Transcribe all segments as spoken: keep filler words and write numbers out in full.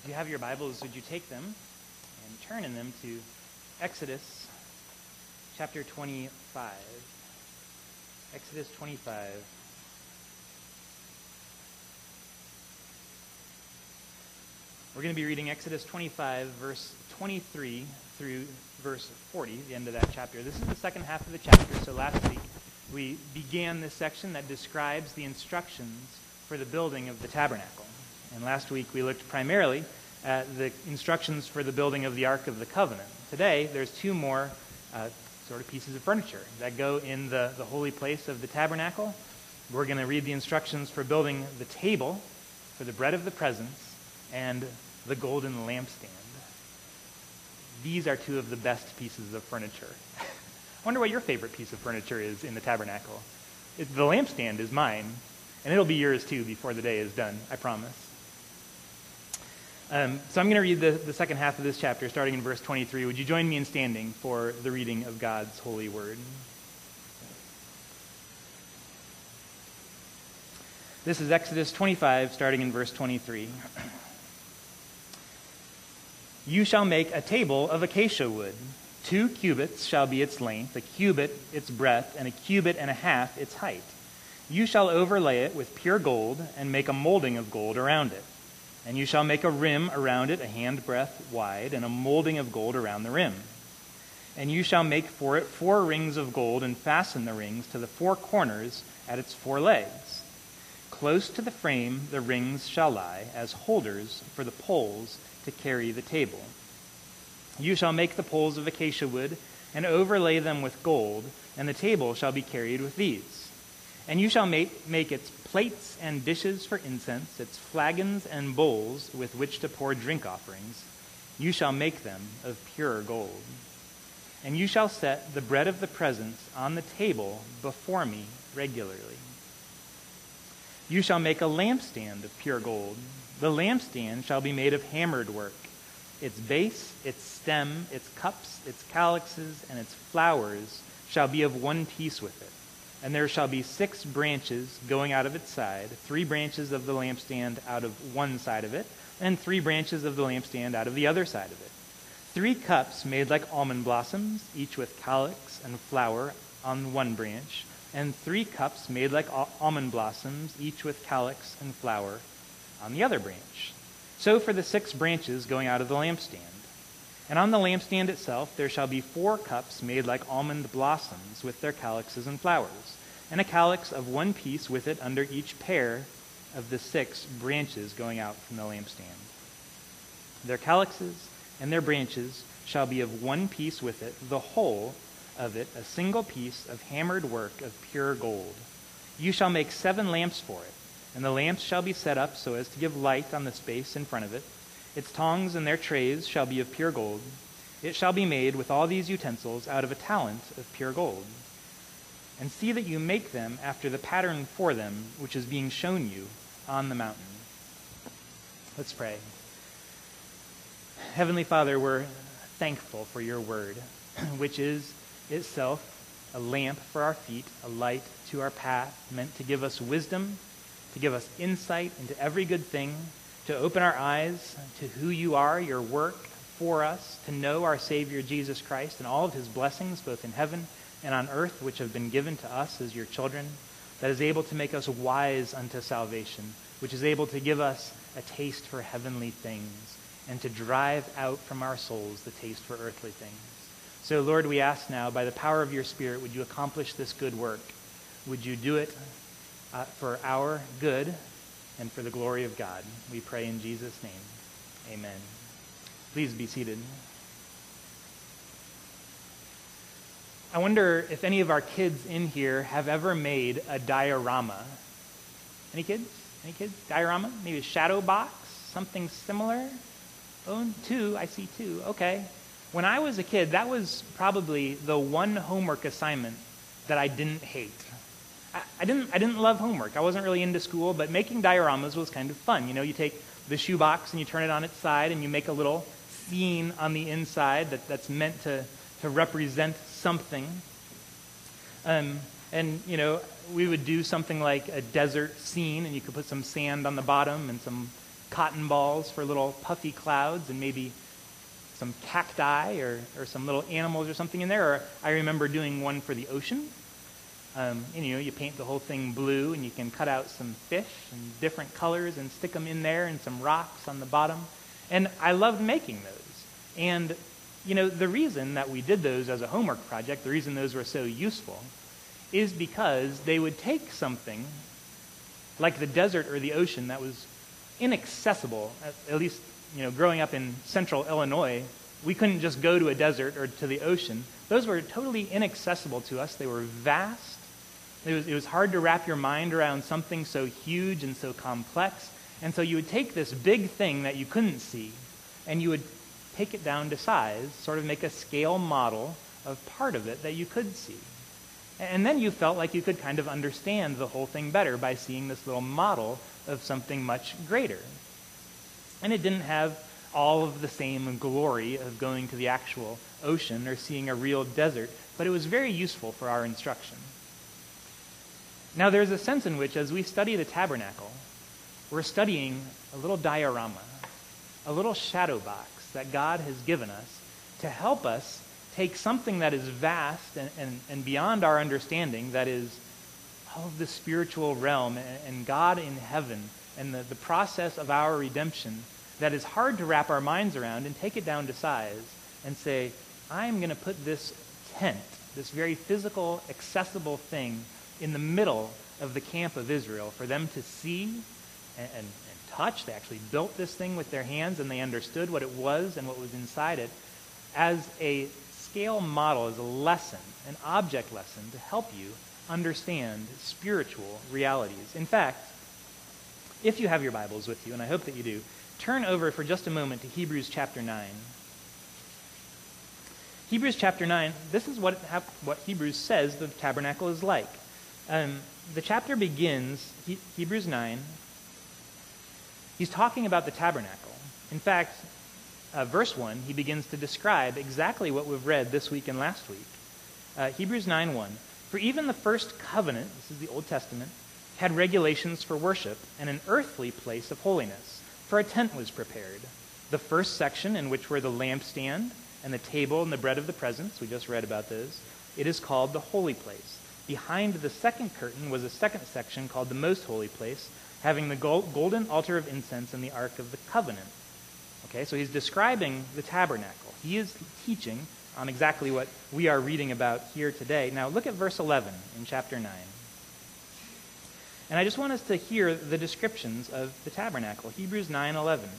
you have your Bibles, would you take them and turn in them to Exodus chapter twenty-five. Exodus twenty-five. We're going to be reading Exodus twenty-five, verse twenty-three through verse forty, the end of that chapter. This is the second half of the chapter, so last week we began this section that describes the instructions for the building of the tabernacle. And last week we looked primarily at the instructions for the building of the Ark of the Covenant. Today there's two more uh, sort of pieces of furniture that go in the, the holy place of the tabernacle. We're going to read the instructions for building the table for the bread of the presence and the golden lampstand. These are two of the best pieces of furniture. I wonder what your favorite piece of furniture is in the tabernacle. It, the lampstand is mine, and it'll be yours too before the day is done, I promise. Um, so I'm going to read the, the second half of this chapter, starting in verse twenty-three. Would you join me in standing for the reading of God's holy word? This is Exodus twenty-five, starting in verse twenty-three. You shall make a table of acacia wood. Two cubits shall be its length, a cubit its breadth, and a cubit and a half its height. You shall overlay it with pure gold, and make a molding of gold around it. And you shall make a rim around it a handbreadth wide, and a molding of gold around the rim. And you shall make for it four rings of gold, and fasten the rings to the four corners at its four legs. Close to the frame the rings shall lie, as holders for the poles to carry the table. You shall make the poles of acacia wood, and overlay them with gold, and the table shall be carried with these. And you shall make, make its plates and dishes for incense, its flagons and bowls with which to pour drink offerings. You shall make them of pure gold. And you shall set the bread of the presence on the table before me regularly. You shall make a lampstand of pure gold. The lampstand shall be made of hammered work. Its base, its stem, its cups, its calyxes, and its flowers shall be of one piece with it. And there shall be six branches going out of its side, three branches of the lampstand out of one side of it, and three branches of the lampstand out of the other side of it. Three cups made like almond blossoms, each with calyx and flower on one branch, and three cups made like al- almond blossoms, each with calyx and flower on the other branch. So for the six branches going out of the lampstand. And on the lampstand itself there shall be four cups made like almond blossoms with their calyxes and flowers, and a calyx of one piece with it under each pair of the six branches going out from the lampstand. Their calyxes and their branches shall be of one piece with it, the whole of it a single piece of hammered work of pure gold. You shall make seven lamps for it, and the lamps shall be set up so as to give light on the space in front of it. Its tongs and their trays shall be of pure gold. It shall be made with all these utensils out of a talent of pure gold. And see that you make them after the pattern for them, which is being shown you on the mountain. Let's pray. Heavenly Father, we're thankful for your word, which is itself a lamp for our feet, a light to our path, meant to give us wisdom, to give us insight into every good thing, to open our eyes to who you are, your work for us, to know our Savior Jesus Christ and all of his blessings, both in heaven and on earth, which have been given to us as your children, that is able to make us wise unto salvation, which is able to give us a taste for heavenly things, and to drive out from our souls the taste for earthly things. So, Lord, we ask now, by the power of your Spirit, would you accomplish this good work? Would you do it uh, for our good and for the glory of God? We pray in Jesus' name. Amen. Please be seated. I wonder if any of our kids in here have ever made a diorama. Any kids? Any kids? Diorama? Maybe a shadow box? Something similar? Oh, two. I see two. Okay. When I was a kid, that was probably the one homework assignment that I didn't hate. I, I didn't I didn't love homework. I wasn't really into school, but making dioramas was kind of fun. You know, you take the shoebox and you turn it on its side and you make a little scene on the inside that, that's meant to, to represent something. Um, and, you know, we would do something like a desert scene, and you could put some sand on the bottom and some cotton balls for little puffy clouds, and maybe some cacti or, or some little animals or something in there. Or I remember doing one for the ocean. Um, and, you know, you paint the whole thing blue, and you can cut out some fish and different colors and stick them in there, and some rocks on the bottom. And I loved making those. And, you know, the reason that we did those as a homework project, the reason those were so useful, is because they would take something like the desert or the ocean that was inaccessible. At, at least, you know, growing up in central Illinois, we couldn't just go to a desert or to the ocean. Those were totally inaccessible to us. They were vast. It was, it was hard to wrap your mind around something so huge and so complex. And so you would take this big thing that you couldn't see, and you would take it down to size, sort of make a scale model of part of it that you could see. And then you felt like you could kind of understand the whole thing better by seeing this little model of something much greater. And it didn't have all of the same glory of going to the actual ocean or seeing a real desert, but it was very useful for our instruction. Now, there's a sense in which, as we study the tabernacle, we're studying a little diorama, a little shadow box that God has given us to help us take something that is vast and, and, and beyond our understanding, that is all of the spiritual realm and, and God in heaven and the, the process of our redemption that is hard to wrap our minds around, and take it down to size and say, I'm going to put this tent, this very physical, accessible thing, in the middle of the camp of Israel for them to see and, and, and touch. They actually built this thing with their hands, and they understood what it was and what was inside it, as a scale model, as a lesson, an object lesson to help you understand spiritual realities. In fact, if you have your Bibles with you, and I hope that you do, turn over for just a moment to Hebrews chapter nine. Hebrews chapter nine, this is what, what Hebrews says the tabernacle is like. Um, the chapter begins, he, Hebrews nine, he's talking about the tabernacle. In fact, uh, verse one, he begins to describe exactly what we've read this week and last week. Uh, Hebrews nine one, for even the first covenant, this is the Old Testament, had regulations for worship and an earthly place of holiness, for a tent was prepared. The first section, in which were the lampstand and the table and the bread of the presence, we just read about those, it is called the holy place. Behind the second curtain was a second section called the most holy place, having the gold, golden altar of incense and the ark of the covenant. Okay, so he's describing the tabernacle. He is teaching on exactly what we are reading about here today. Now look at verse eleven in chapter nine. And I just want us to hear the descriptions of the tabernacle. Hebrews nine eleven.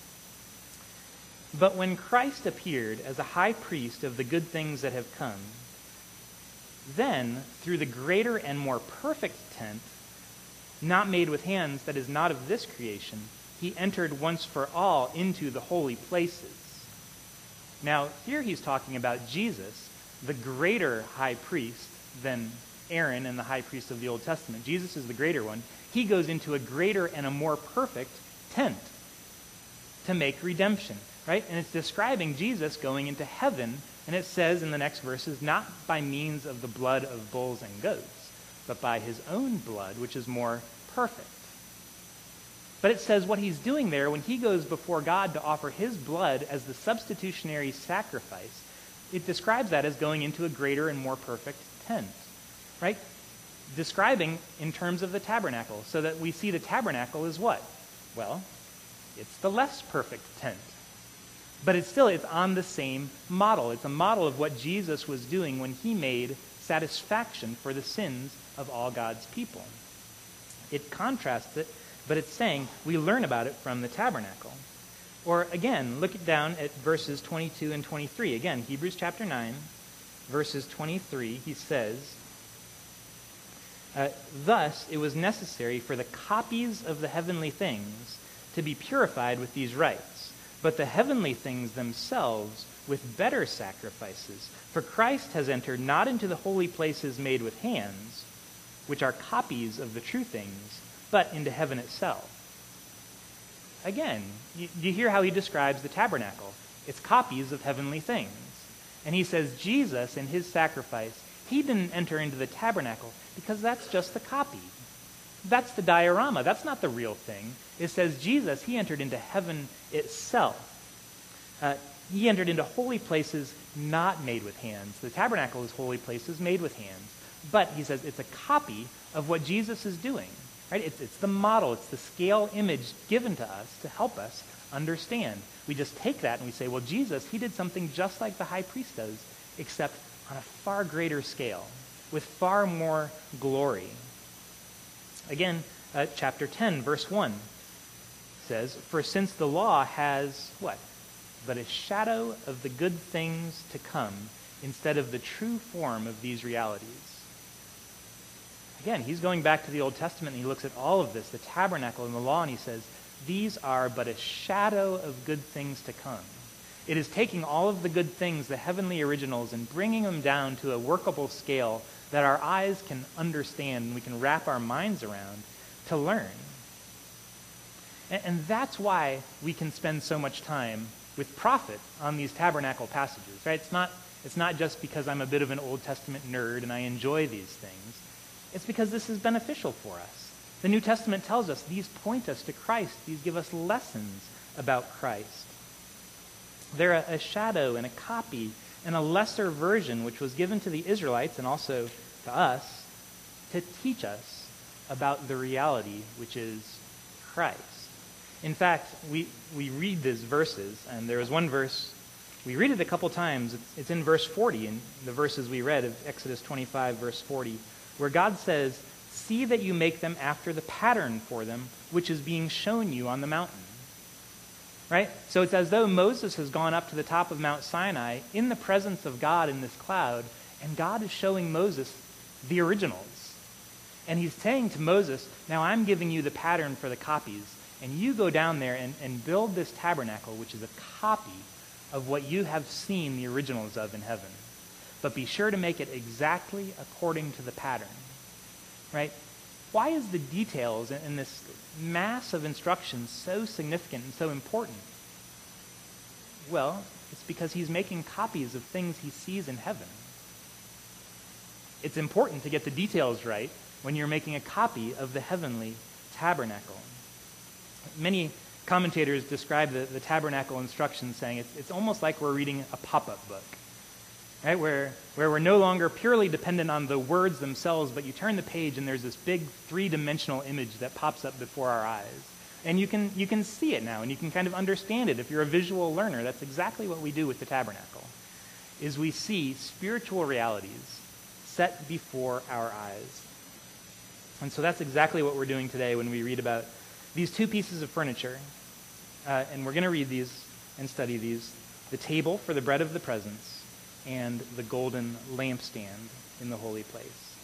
But when Christ appeared as a high priest of the good things that have come, then, through the greater and more perfect tent, not made with hands, that is not of this creation, he entered once for all into the holy places. Now, here he's talking about Jesus, the greater high priest than Aaron and the high priest of the Old Testament. Jesus is the greater one. He goes into a greater and a more perfect tent to make redemption, right? And it's describing Jesus going into heaven. And it says in the next verses, not by means of the blood of bulls and goats, but by his own blood, which is more perfect. But it says what he's doing there when he goes before God to offer his blood as the substitutionary sacrifice, it describes that as going into a greater and more perfect tent, right? Describing in terms of the tabernacle, so that we see the tabernacle as what? Well, it's the less perfect tent. But it's still, it's on the same model. It's a model of what Jesus was doing when he made satisfaction for the sins of all God's people. It contrasts it, but it's saying we learn about it from the tabernacle. Or again, look down at verses twenty-two and twenty-three. Again, Hebrews chapter nine, verses twenty-three, he says, uh, thus it was necessary for the copies of the heavenly things to be purified with these rites, but the heavenly things themselves with better sacrifices. For Christ has entered not into the holy places made with hands, which are copies of the true things, but into heaven itself. Again, you, you hear how he describes the tabernacle. It's copies of heavenly things. And he says Jesus, in his sacrifice, he didn't enter into the tabernacle because that's just the copy. That's the diorama. That's not the real thing. It says Jesus, he entered into heaven itself. Uh, he entered into holy places not made with hands. The tabernacle is holy places made with hands. But he says it's a copy of what Jesus is doing. Right? It's, it's the model. It's the scale image given to us to help us understand. We just take that and we say, well, Jesus, he did something just like the high priest does, except on a far greater scale, with far more glory. Again, uh, chapter ten, verse one says, "For since the law has," what? "but a shadow of the good things to come, instead of the true form of these realities." Again, he's going back to the Old Testament and he looks at all of this, the tabernacle and the law, and he says, these are but a shadow of good things to come. It is taking all of the good things, the heavenly originals, and bringing them down to a workable scale that our eyes can understand and we can wrap our minds around to learn. And, and that's why we can spend so much time with profit on these tabernacle passages, right? It's not, it's not just because I'm a bit of an Old Testament nerd and I enjoy these things. It's because this is beneficial for us. The New Testament tells us these point us to Christ. These give us lessons about Christ. They're a, a shadow and a copy and a lesser version which was given to the Israelites and also to us to teach us about the reality which is Christ. In fact, we, we read these verses, and there is one verse, we read it a couple times. It's, it's in verse forty, in the verses we read of Exodus twenty-five, verse forty, where God says, "See that you make them after the pattern for them, which is being shown you on the mountain." Right? So it's as though Moses has gone up to the top of Mount Sinai in the presence of God in this cloud, and God is showing Moses the originals. And he's saying to Moses, now I'm giving you the pattern for the copies, and you go down there and, and build this tabernacle, which is a copy of what you have seen the originals of in heaven. But be sure to make it exactly according to the pattern. Right? Why is the details in this mass of instructions so significant and so important? Well, it's because he's making copies of things he sees in heaven. It's important to get the details right when you're making a copy of the heavenly tabernacle. Many commentators describe the, the tabernacle instructions saying it's, it's almost like we're reading a pop-up book. Right, where, where we're no longer purely dependent on the words themselves, but you turn the page and there's this big three-dimensional image that pops up before our eyes. And you can, you can see it now, and you can kind of understand it. If you're a visual learner, that's exactly what we do with the tabernacle, is we see spiritual realities set before our eyes. And so that's exactly what we're doing today when we read about these two pieces of furniture. Uh, and we're going to read these and study these. The table for the bread of the presence, and the golden lampstand in the holy place.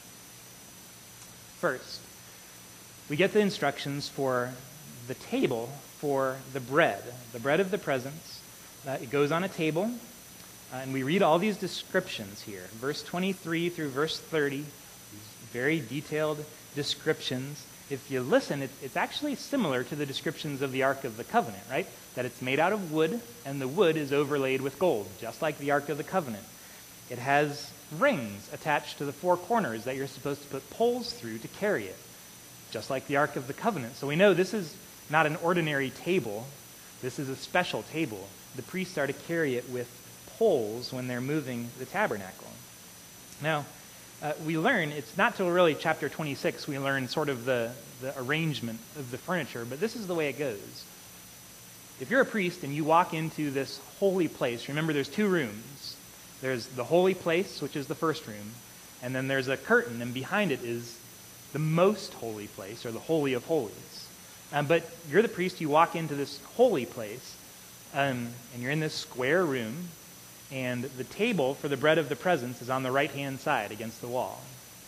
First, we get the instructions for the table for the bread, the bread of the presence. Uh, it goes on a table, uh, and we read all these descriptions here. Verse twenty-three through verse thirty, these very detailed descriptions. If you listen, it, it's actually similar to the descriptions of the Ark of the Covenant, right? That it's made out of wood, and the wood is overlaid with gold, just like the Ark of the Covenant. It has rings attached to the four corners that you're supposed to put poles through to carry it, just like the Ark of the Covenant. So we know this is not an ordinary table. This is a special table. The priests are to carry it with poles when they're moving the tabernacle. Now, Uh, we learn, it's not till really chapter twenty-six we learn sort of the, the arrangement of the furniture, but this is the way it goes. If you're a priest and you walk into this holy place, remember there's two rooms. There's the holy place, which is the first room, and then there's a curtain, and behind it is the most holy place, or the Holy of Holies. Um, but you're the priest, you walk into this holy place, um, and you're in this square room, and the table for the bread of the presence is on the right-hand side against the wall.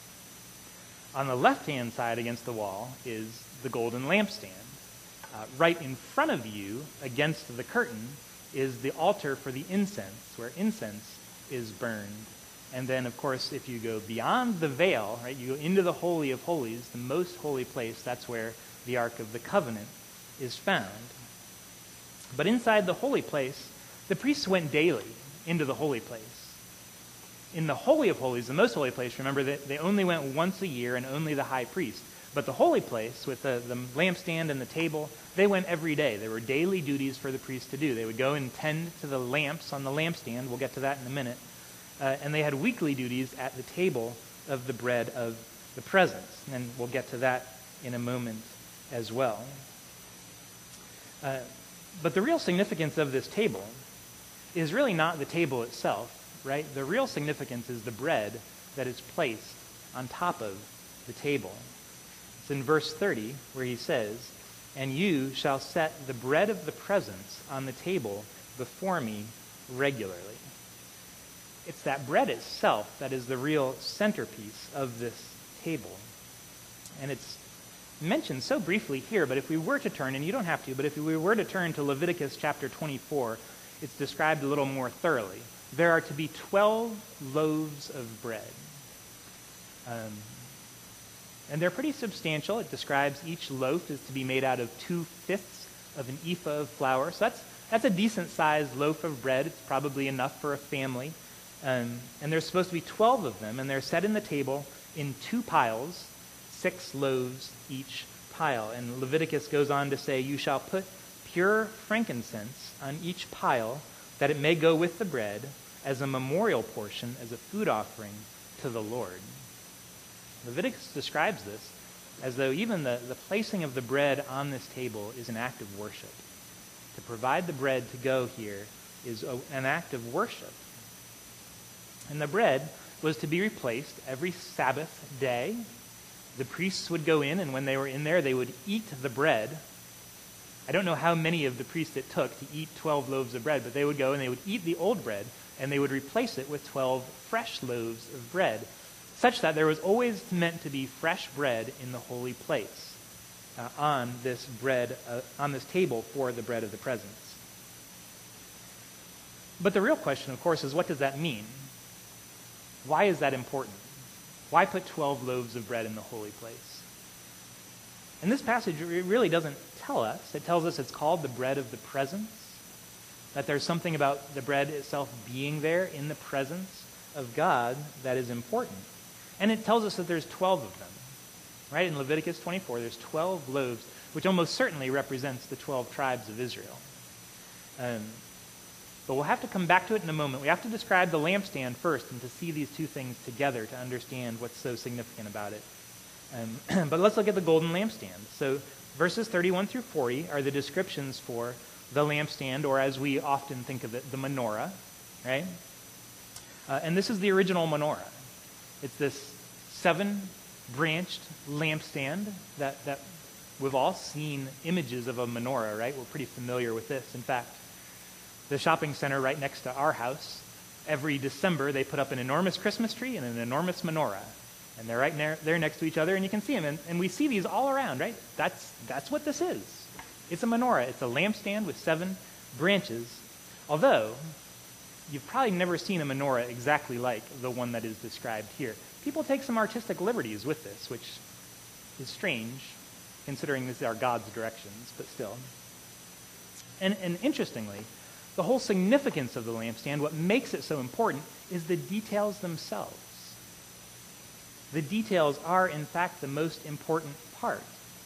On the left-hand side against the wall is the golden lampstand. Uh, right in front of you, against the curtain, is the altar for the incense, where incense is burned. And then, of course, if you go beyond the veil, right, you go into the Holy of Holies, the most holy place, that's where the Ark of the Covenant is found. But inside the holy place, the priests went daily into the holy place. In the Holy of Holies, the most holy place, remember that they only went once a year and only the high priest. But the holy place, with the, the lampstand and the table, they went every day. There were daily duties for the priest to do. They would go and tend to the lamps on the lampstand. We'll get to that in a minute. Uh, and they had weekly duties at the table of the bread of the presence. And we'll get to that in a moment as well. Uh, but the real significance of this table is really not the table itself, right? The real significance is the bread that is placed on top of the table. It's in verse thirty where he says, "And you shall set the bread of the presence on the table before me regularly." It's that bread itself that is the real centerpiece of this table. And it's mentioned so briefly here, but if we were to turn, and you don't have to, but if we were to turn to Leviticus chapter twenty-four, it's described a little more thoroughly. There are to be twelve loaves of bread. Um, and they're pretty substantial. It describes each loaf is to be made out of two-fifths of an ephah of flour. So that's, that's a decent-sized loaf of bread. It's probably enough for a family. Um, and there's supposed to be twelve of them, and they're set in the table in two piles, six loaves each pile. And Leviticus goes on to say, "You shall put pure frankincense on each pile, that it may go with the bread as a memorial portion, as a food offering to the Lord." Leviticus describes this as though even the, the placing of the bread on this table is an act of worship. To provide the bread to go here is a, an act of worship. And the bread was to be replaced every Sabbath day. The priests would go in, and when they were in there, they would eat the bread. I don't know how many of the priests it took to eat twelve loaves of bread, but they would go and they would eat the old bread, and they would replace it with twelve fresh loaves of bread, such that there was always meant to be fresh bread in the holy place uh, on this bread, uh, on this table for the bread of the presence. But the real question, of course, is what does that mean? Why is that important? Why put twelve loaves of bread in the holy place? And this passage really doesn't tell us. It tells us it's called the bread of the presence, that there's something about the bread itself being there in the presence of God that is important. And it tells us that there's twelve of them. Right? In Leviticus twenty-four, there's twelve loaves, which almost certainly represents the twelve tribes of Israel. Um, but we'll have to come back to it in a moment. We have to describe the lampstand first and to see these two things together to understand what's so significant about it. Um, but let's look at the golden lampstand. So verses thirty-one through forty are the descriptions for the lampstand, or as we often think of it, the menorah, right? Uh, and this is the original menorah. It's this seven-branched lampstand that, that we've all seen images of a menorah, right? We're pretty familiar with this. In fact, the shopping center right next to our house, every December they put up an enormous Christmas tree and an enormous menorah. And they're right there, there next to each other, and you can see them. And, and we see these all around, right? That's, that's what this is. It's a menorah. It's a lampstand with seven branches. Although, you've probably never seen a menorah exactly like the one that is described here. People take some artistic liberties with this, which is strange, considering these are God's directions, but still. And, and interestingly, the whole significance of the lampstand, what makes it so important, is the details themselves. The details are, in fact, the most important part.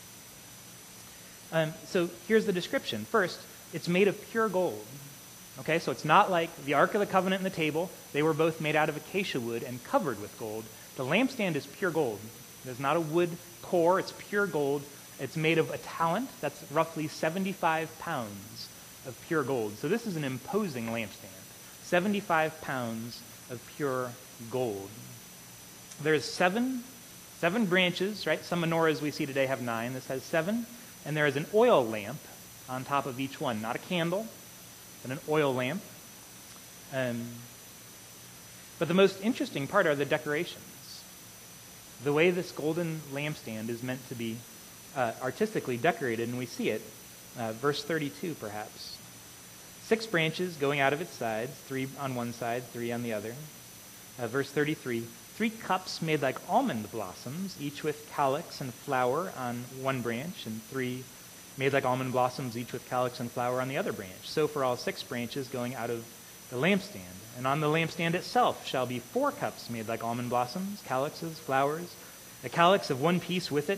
Um, so here's the description. First, it's made of pure gold. Okay, so it's not like the Ark of the Covenant and the table. They were both made out of acacia wood and covered with gold. The lampstand is pure gold. There's not a wood core. It's pure gold. It's made of a talent. That's roughly seventy-five pounds of pure gold. So this is an imposing lampstand. seventy-five pounds of pure gold. There's seven, seven branches, right? Some menorahs we see today have nine. This has seven. And there is an oil lamp on top of each one. Not a candle, but an oil lamp. Um, but the most interesting part are the decorations. The way this golden lampstand is meant to be uh, artistically decorated, and we see it. Uh, verse thirty-two, perhaps. Six branches going out of its sides, three on one side, three on the other. Uh, verse thirty-three. Three cups made like almond blossoms, each with calyx and flower on one branch, and three made like almond blossoms, each with calyx and flower on the other branch. So for all six branches going out of the lampstand. And on the lampstand itself shall be four cups made like almond blossoms, calyxes, flowers, a calyx of one piece with it,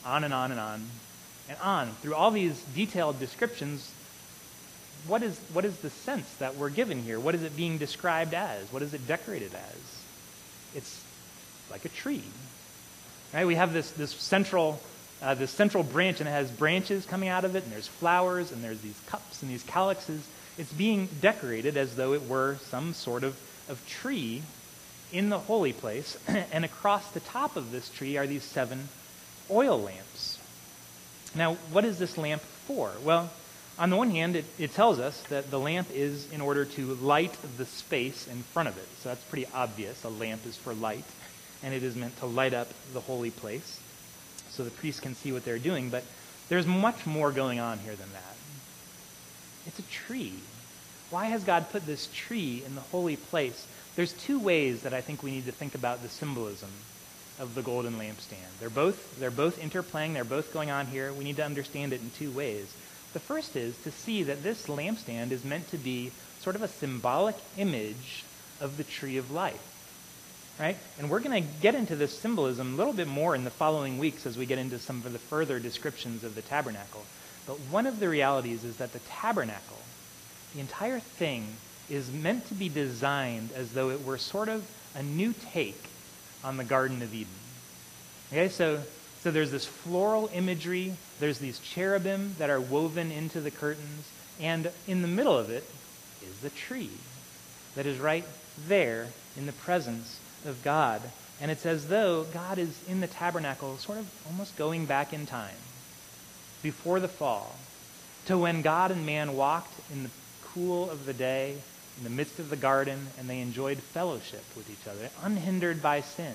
on and on and on and on. Through all these detailed descriptions, what is, what is the sense that we're given here? What is it being described as? What is it decorated as? It's like a tree. Right? We have this, this central uh, this central branch, and it has branches coming out of it, and there's flowers, and there's these cups and these calyxes. It's being decorated as though it were some sort of, of tree in the holy place, and across the top of this tree are these seven oil lamps. Now, what is this lamp for? Well, on the one hand, it, it tells us that the lamp is in order to light the space in front of it. So that's pretty obvious. A lamp is for light, and it is meant to light up the holy place so the priests can see what they're doing. But there's much more going on here than that. It's a tree. Why has God put this tree in the holy place? There's two ways that I think we need to think about the symbolism of the golden lampstand. They're both, they're both interplaying. They're both going on here. We need to understand it in two ways. The first is to see that this lampstand is meant to be sort of a symbolic image of the tree of life. Right? And we're going to get into this symbolism a little bit more in the following weeks as we get into some of the further descriptions of the tabernacle. But one of the realities is that the tabernacle, the entire thing, is meant to be designed as though it were sort of a new take on the Garden of Eden. Okay, so, so there's this floral imagery, there's these cherubim that are woven into the curtains, and in the middle of it is the tree that is right there in the presence of God. And it's as though God is in the tabernacle, sort of almost going back in time, before the fall, to when God and man walked in the cool of the day, in the midst of the garden, and they enjoyed fellowship with each other, unhindered by sin.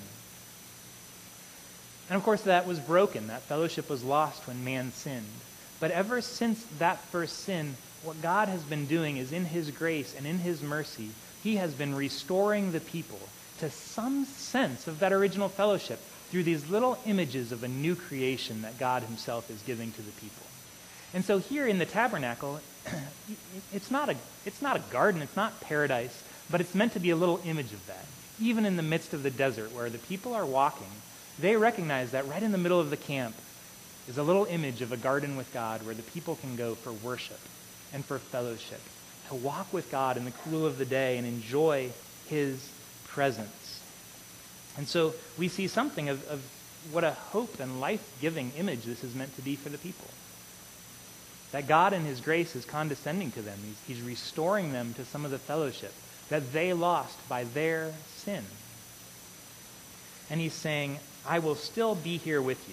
And of course that was broken. That fellowship was lost when man sinned. But ever since that first sin, what God has been doing is in his grace and in his mercy, he has been restoring the people to some sense of that original fellowship through these little images of a new creation that God himself is giving to the people. And so here in the tabernacle, it's not a, it's not a garden, it's not paradise, but it's meant to be a little image of that. Even in the midst of the desert where the people are walking, they recognize that right in the middle of the camp is a little image of a garden with God where the people can go for worship and for fellowship, to walk with God in the cool of the day and enjoy his presence. And so we see something of, of what a hope and life-giving image this is meant to be for the people. That God in his grace is condescending to them. He's, he's restoring them to some of the fellowship that they lost by their sin. And he's saying, I will still be here with you.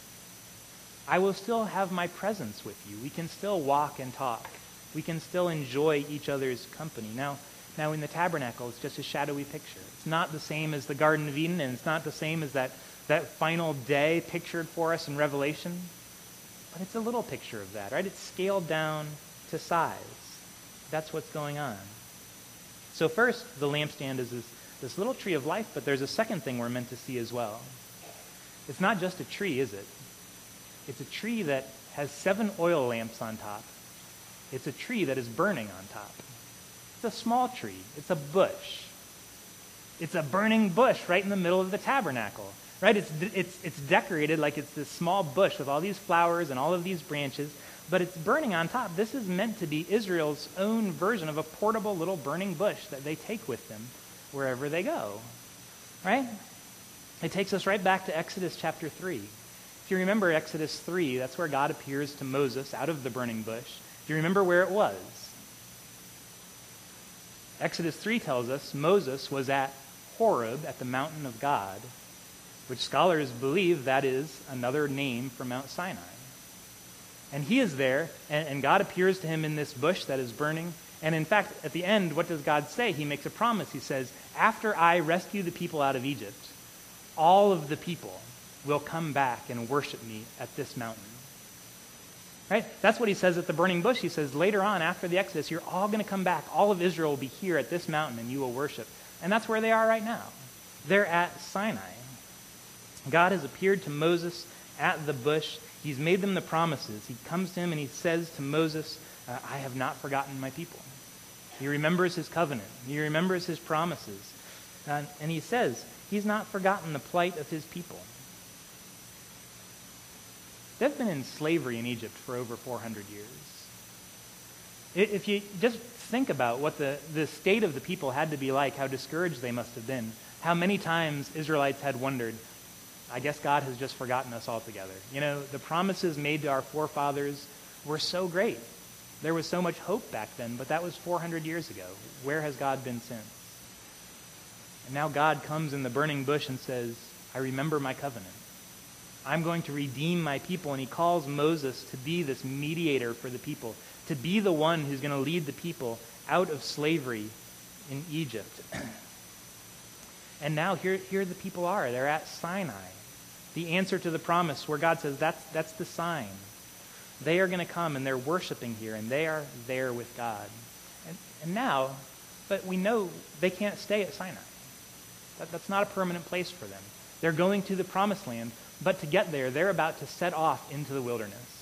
I will still have my presence with you. We can still walk and talk. We can still enjoy each other's company. Now, now in the tabernacle, it's just a shadowy picture. It's not the same as the Garden of Eden, and it's not the same as that, that final day pictured for us in Revelation. But it's a little picture of that, right? It's scaled down to size. That's what's going on. So first, the lampstand is this, this little tree of life, but there's a second thing we're meant to see as well. It's not just a tree, is it? It's a tree that has seven oil lamps on top. It's a tree that is burning on top. It's a small tree. It's a bush. It's a burning bush right in the middle of the tabernacle. Right? It's, it's, it's decorated like it's this small bush with all these flowers and all of these branches, but it's burning on top. This is meant to be Israel's own version of a portable little burning bush that they take with them wherever they go. Right? It takes us right back to Exodus chapter three. If you remember Exodus three, that's where God appears to Moses out of the burning bush. Do you remember where it was? Exodus three tells us Moses was at Horeb, at the mountain of God, which scholars believe that is another name for Mount Sinai. And he is there, and, and God appears to him in this bush that is burning. And in fact, at the end, what does God say? He makes a promise. He says, after I rescue the people out of Egypt, all of the people will come back and worship me at this mountain. Right? That's what he says at the burning bush. He says, later on, after the Exodus, you're all going to come back. All of Israel will be here at this mountain, and you will worship. And that's where they are right now. They're at Sinai. God has appeared to Moses at the bush. He's made them the promises. He comes to him and he says to Moses, uh, I have not forgotten my people. He remembers his covenant. He remembers his promises. Uh, and he says he's not forgotten the plight of his people. They've been in slavery in Egypt for over four hundred years. If you just think about what the, the state of the people had to be like, how discouraged they must have been, how many times Israelites had wondered, I guess God has just forgotten us altogether. You know, the promises made to our forefathers were so great. There was so much hope back then, but that was four hundred years ago. Where has God been since? And now God comes in the burning bush and says, I remember my covenant. I'm going to redeem my people. And he calls Moses to be this mediator for the people, to be the one who's going to lead the people out of slavery in Egypt. And now here, here the people are. They're at Sinai, the answer to the promise where God says that's, that's the sign. They are going to come and they're worshiping here and they are there with God. And, and now, but we know they can't stay at Sinai. That, that's not a permanent place for them. They're going to the promised land, but to get there, they're about to set off into the wilderness.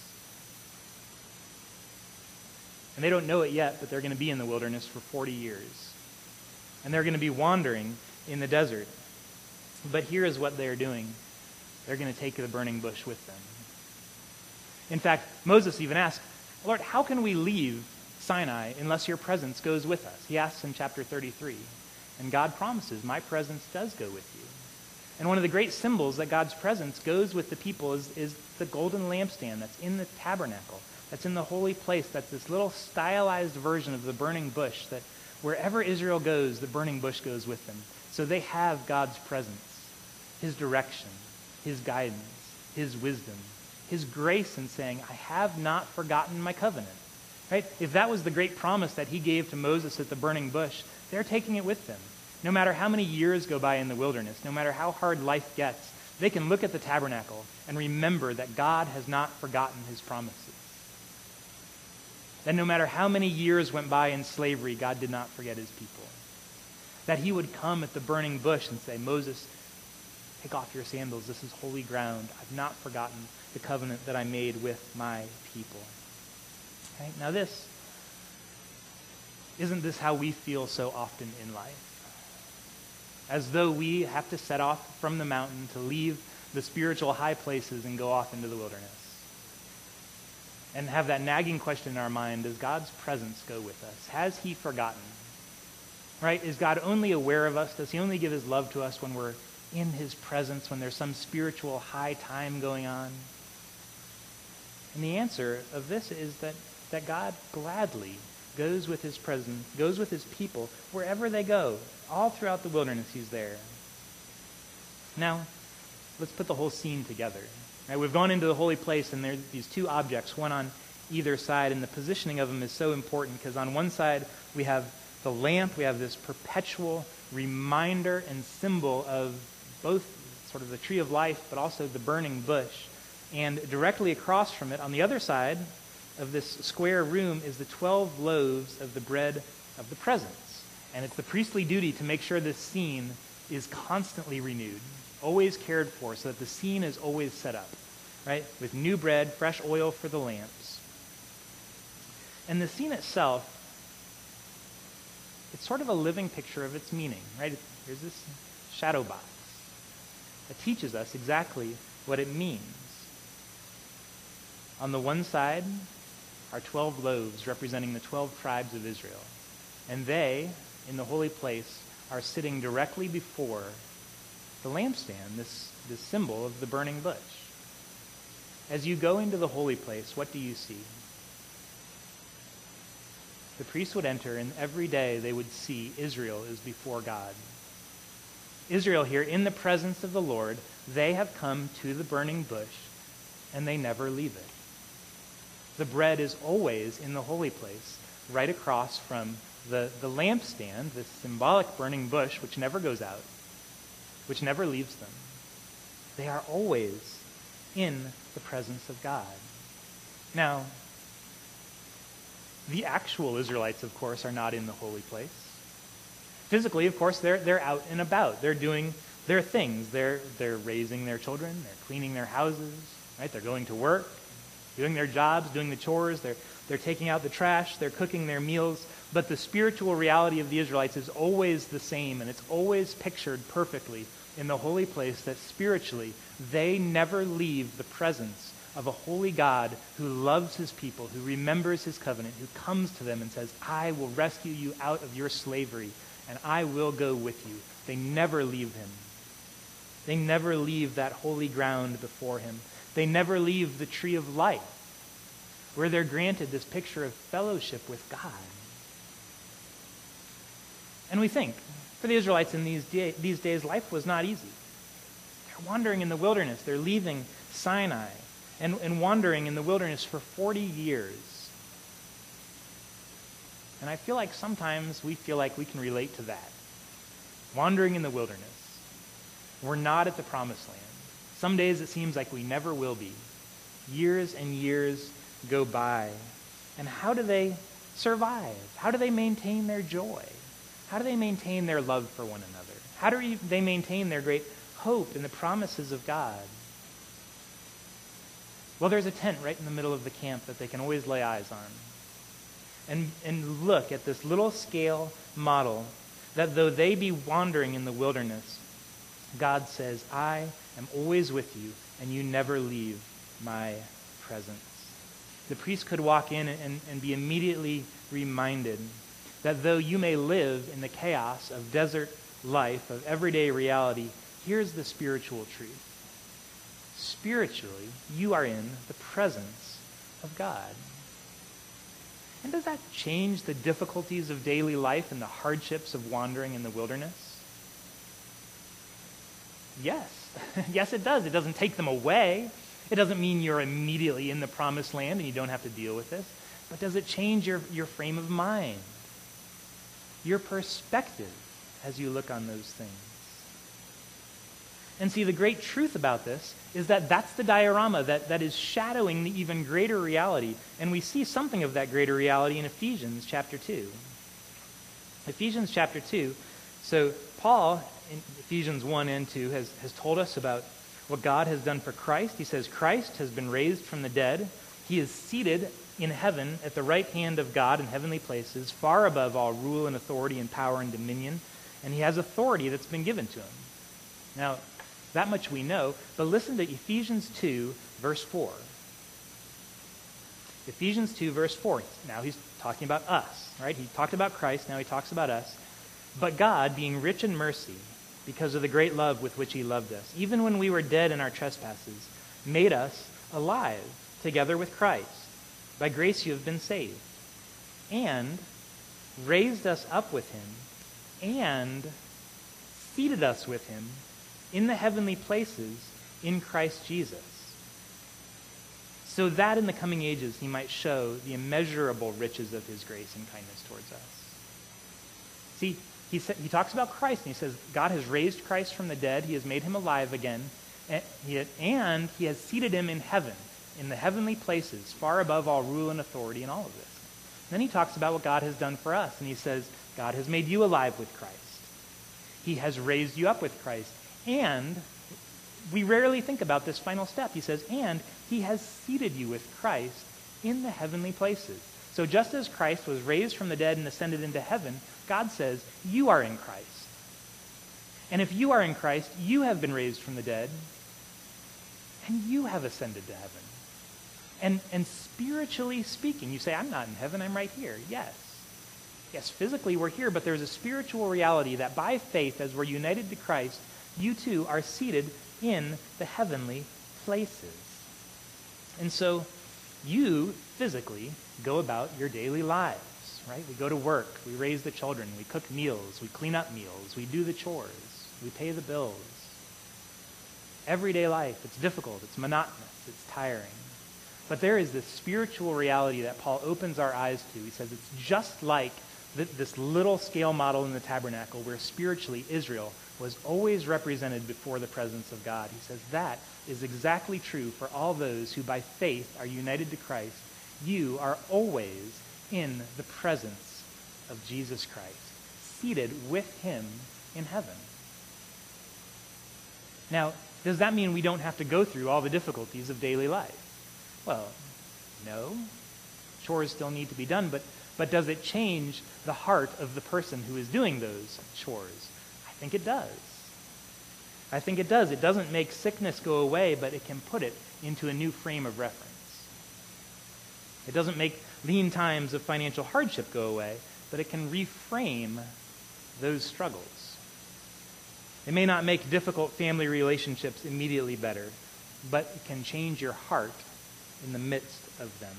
And they don't know it yet, but they're going to be in the wilderness for forty years. And they're going to be wandering in the desert. But here is what they're doing. They're going to take the burning bush with them. In fact, Moses even asked, Lord, how can we leave Sinai unless your presence goes with us? He asks in chapter thirty-three. And God promises, my presence does go with you. And one of the great symbols that God's presence goes with the people is, is the golden lampstand that's in the tabernacle, that's in the holy place, that's this little stylized version of the burning bush that wherever Israel goes, the burning bush goes with them. So they have God's presence, his direction, his guidance, his wisdom, his grace in saying, I have not forgotten my covenant. Right? If that was the great promise that he gave to Moses at the burning bush, they're taking it with them. No matter how many years go by in the wilderness, no matter how hard life gets, they can look at the tabernacle and remember that God has not forgotten his promises. That no matter how many years went by in slavery, God did not forget his people. That he would come at the burning bush and say, Moses, take off your sandals. This is holy ground. I've not forgotten the covenant that I made with my people. Okay? Now this, isn't this how we feel so often in life? As though we have to set off from the mountain to leave the spiritual high places and go off into the wilderness. And have that nagging question in our mind, does God's presence go with us? Has he forgotten? Right? Is God only aware of us? Does he only give his love to us when we're in his presence, when there's some spiritual high time going on? And the answer of this is that, that God gladly goes with his presence, goes with his people wherever they go. All throughout the wilderness, he's there. Now, let's put the whole scene together. Right, we've gone into the holy place, and there's these two objects, one on either side, and the positioning of them is so important because on one side we have the lamp, we have this perpetual reminder and symbol of both sort of the tree of life, but also the burning bush. And directly across from it, on the other side of this square room, is the twelve loaves of the bread of the presence. And it's the priestly duty to make sure this scene is constantly renewed, always cared for, so that the scene is always set up, right? With new bread, fresh oil for the lamps. And the scene itself, it's sort of a living picture of its meaning, right? Here's this shadow box that teaches us exactly what it means. On the one side are twelve loaves representing the twelve tribes of Israel. And they, in the holy place, are sitting directly before the lampstand, this, this symbol of the burning bush. As you go into the holy place, what do you see? The priests would enter, and every day they would see Israel is before God. Israel here, in the presence of the Lord, they have come to the burning bush, and they never leave it. The bread is always in the holy place, right across from the, the lampstand, this symbolic burning bush, which never goes out, which never leaves them. They are always in the presence of God. Now, the actual Israelites, of course, are not in the holy place. Physically, of course, they're they're out and about. They're doing their things. They're they're raising their children. They're cleaning their houses. Right? They're going to work, doing their jobs, doing the chores. They're they're taking out the trash. They're cooking their meals. But the spiritual reality of the Israelites is always the same, and it's always pictured perfectly in the holy place that spiritually they never leave the presence of a holy God who loves his people, who remembers his covenant, who comes to them and says, I will rescue you out of your slavery, and I will go with you. They never leave him. They never leave that holy ground before him. They never leave the tree of life, where they're granted this picture of fellowship with God. And we think, for the Israelites in these, day, these days, life was not easy. They're wandering in the wilderness. They're leaving Sinai and, and wandering in the wilderness for forty years. And I feel like sometimes we feel like we can relate to that. Wandering in the wilderness. We're not at the promised land. Some days it seems like we never will be. Years and years go by. And how do they survive? How do they maintain their joy? How do they maintain their love for one another? How do they maintain their great hope in the promises of God? Well, there's a tent right in the middle of the camp that they can always lay eyes on. And, and look at this little scale model that though they be wandering in the wilderness, God says, I am always with you, and you never leave my presence. The priest could walk in and, and be immediately reminded that though you may live in the chaos of desert life, of everyday reality, here's the spiritual truth. Spiritually, you are in the presence of God. And does that change the difficulties of daily life and the hardships of wandering in the wilderness? Yes. Yes, it does. It doesn't take them away. It doesn't mean you're immediately in the promised land and you don't have to deal with this. But does it change your, your frame of mind? Your perspective as you look on those things? And see, the great truth about this is that that's the diorama that, that is shadowing the even greater reality. And we see something of that greater reality in Ephesians chapter two. Ephesians chapter two. So Paul, in Ephesians one and two, has, has told us about what God has done for Christ. He says, Christ has been raised from the dead. He is seated in heaven at the right hand of God in heavenly places, far above all rule and authority and power and dominion. And he has authority that's been given to him. Now, that much we know, but listen to Ephesians two, verse four. Ephesians two, verse four. Now he's talking about us, right? He talked about Christ, now he talks about us. But God, being rich in mercy, because of the great love with which he loved us, even when we were dead in our trespasses, made us alive together with Christ. By grace you have been saved. And raised us up with him, and seated us with him in the heavenly places in Christ Jesus, so that in the coming ages he might show the immeasurable riches of his grace and kindness towards us. See, he, sa- he talks about Christ, and he says God has raised Christ from the dead, he has made him alive again, and he, and he has seated him in heaven, in the heavenly places, far above all rule and authority and all of this. And then he talks about what God has done for us, and he says God has made you alive with Christ. He has raised you up with Christ. And we rarely think about this final step. He says, and he has seated you with Christ in the heavenly places. So just as Christ was raised from the dead and ascended into heaven, God says, you are in Christ. And if you are in Christ, you have been raised from the dead, and you have ascended to heaven. And, and spiritually speaking, you say, I'm not in heaven, I'm right here. Yes. Yes, physically we're here, but there's a spiritual reality that by faith, as we're united to Christ, you too are seated in the heavenly places. And so you physically go about your daily lives, right? We go to work, we raise the children, we cook meals, we clean up meals, we do the chores, we pay the bills. Everyday life, it's difficult, it's monotonous, it's tiring. But there is this spiritual reality that Paul opens our eyes to. He says it's just like th- this little scale model in the tabernacle where spiritually Israel was always represented before the presence of God. He says that is exactly true for all those who by faith are united to Christ. You are always in the presence of Jesus Christ, seated with him in heaven. Now, does that mean we don't have to go through all the difficulties of daily life? Well, no. Chores still need to be done, but, but does it change the heart of the person who is doing those chores? I think it does. I think it does. It doesn't make sickness go away, but it can put it into a new frame of reference. It doesn't make lean times of financial hardship go away, but it can reframe those struggles. It may not make difficult family relationships immediately better, but it can change your heart in the midst of them.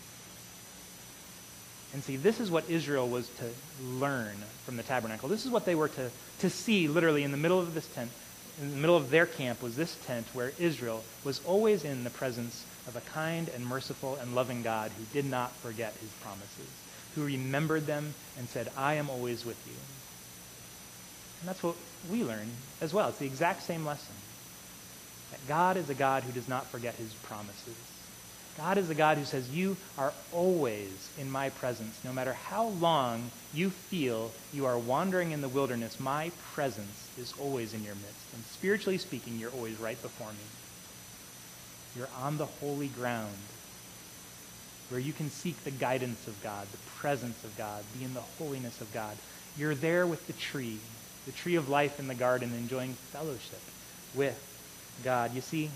And see, this is what Israel was to learn from the tabernacle. This is what they were to, to see literally in the middle of this tent. In the middle of their camp was this tent where Israel was always in the presence of a kind and merciful and loving God who did not forget his promises, who remembered them and said, I am always with you. And that's what we learn as well. It's the exact same lesson. That God is a God who does not forget his promises. God is a God who says, you are always in my presence. No matter how long you feel you are wandering in the wilderness, my presence is always in your midst. And spiritually speaking, you're always right before me. You're on the holy ground where you can seek the guidance of God, the presence of God, be in the holiness of God. You're there with the tree, the tree of life in the garden, enjoying fellowship with God. You see,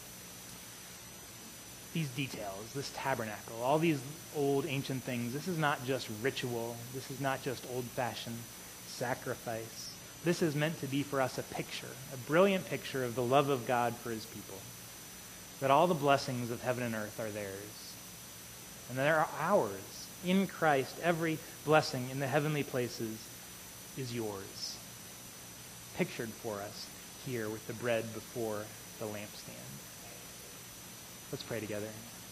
these details, this tabernacle, all these old ancient things, this is not just ritual. This is not just old-fashioned sacrifice. This is meant to be for us a picture, a brilliant picture of the love of God for his people. That all the blessings of heaven and earth are theirs. And that are ours. In Christ, every blessing in the heavenly places is yours. Pictured for us here with the bread before the lampstand. Let's pray together.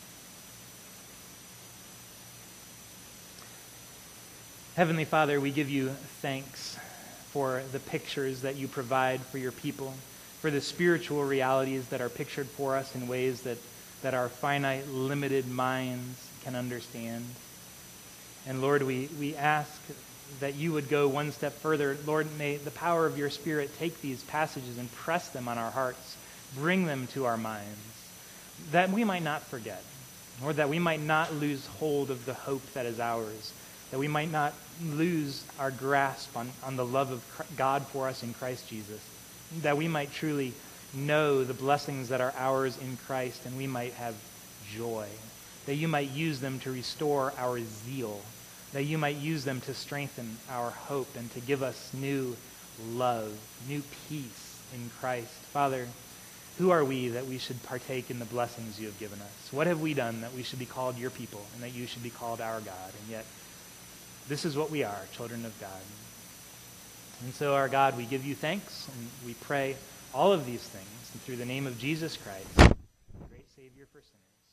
Heavenly Father, we give you thanks for the pictures that you provide for your people, for the spiritual realities that are pictured for us in ways that, that our finite, limited minds can understand. And Lord, we, we ask that you would go one step further. Lord, may the power of your Spirit take these passages and press them on our hearts, bring them to our minds, that we might not forget, or that we might not lose hold of the hope that is ours, that we might not lose our grasp on, on the love of God for us in Christ Jesus, that we might truly know the blessings that are ours in Christ, and we might have joy, that you might use them to restore our zeal, that you might use them to strengthen our hope and to give us new love, new peace in Christ. Father, who are we that we should partake in the blessings you have given us? What have we done that we should be called your people and that you should be called our God? And yet, this is what we are, children of God. And so, our God, we give you thanks and we pray all of these things through the name of Jesus Christ, the great Savior for sinners.